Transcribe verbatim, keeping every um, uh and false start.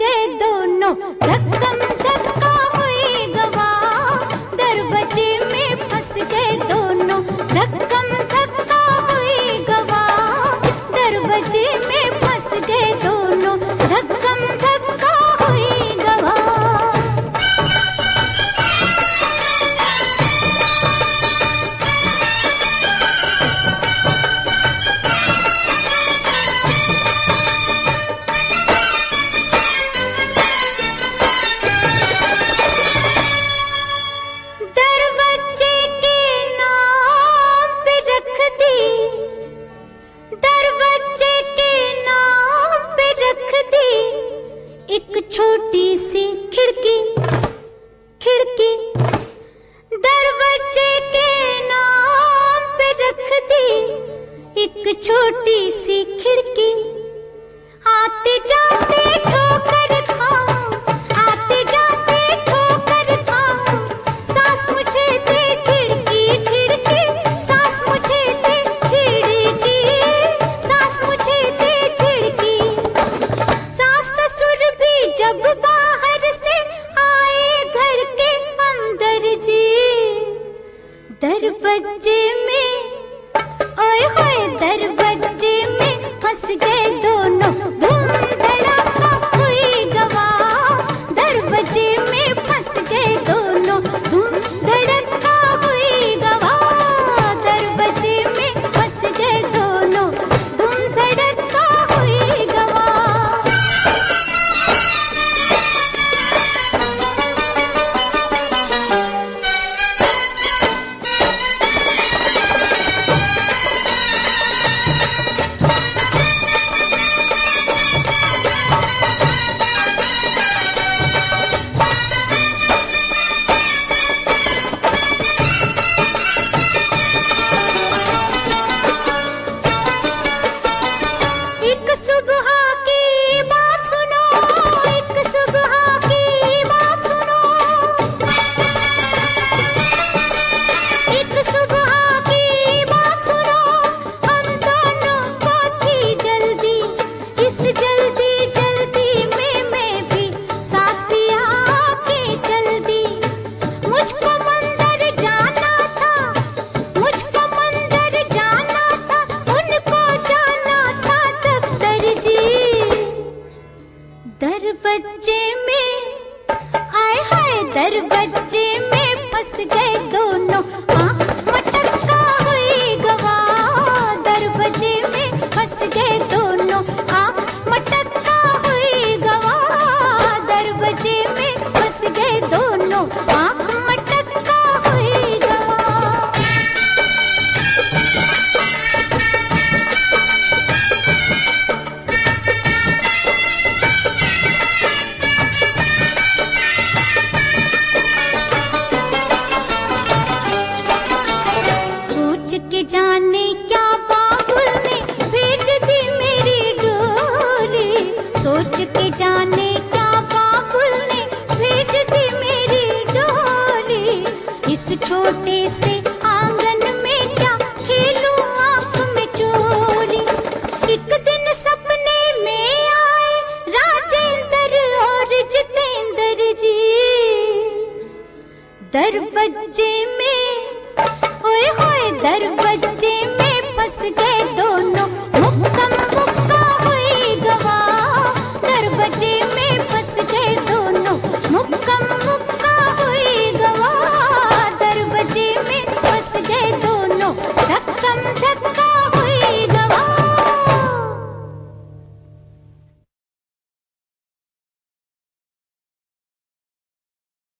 गए दोनों, धक्कम धक्का हुई गवा, दरवाजे में फंस गए दोनों, धक्कम धक्का हुई गवा, दरवाजे में फंस गए दोनों, धक्कम धक्का हुई गवा। एक छोटी सी खिड़की, खिड़की दरवाजे के नाम पे रख दी, एक छोटी सी खिड़की। आते जाते ठोकर खाऊं, आते जाते ठोकर खाऊं, सांस मुझे दे झिड़की झिड़की, सांस मुझे दे झिड़की, सांस मुझे दे झिड़की। सांस ससुर भी जब बाहर से आए घर के अंदर जी, दरवाजे में ओए होए दरवाजे में फंस गए दोनों, धूम धड़ाका हुई गवा, दरवाजे में फंस गए दोनों, धूम धड़ाका हुई गवा, दरवाजे में फंस गए दोनों, धूम धड़ाका हुई गवा। दरवाजे में आए हाय दरवाजे में फंस गए दोनों, हाँ मटक्का हुई गवा, दरवाजे में फंस गए दोनों, हाँ मटक्का हुई गवा, दरवाजे में फंस गए दोनों, हाँ मटक्का हुई गवा। के जाने क्या बाबुल ने भेज दी मेरी डोली, सोच के जाने क्या बाबुल ने भेज दी मेरी डोली, इस छोटे से आंगन में क्या खेलूं आंख में चोरी। एक दिन सपने में आए राजेंद्र और जितेंद्र जी, दरवाजे में ओए होए दरवाजे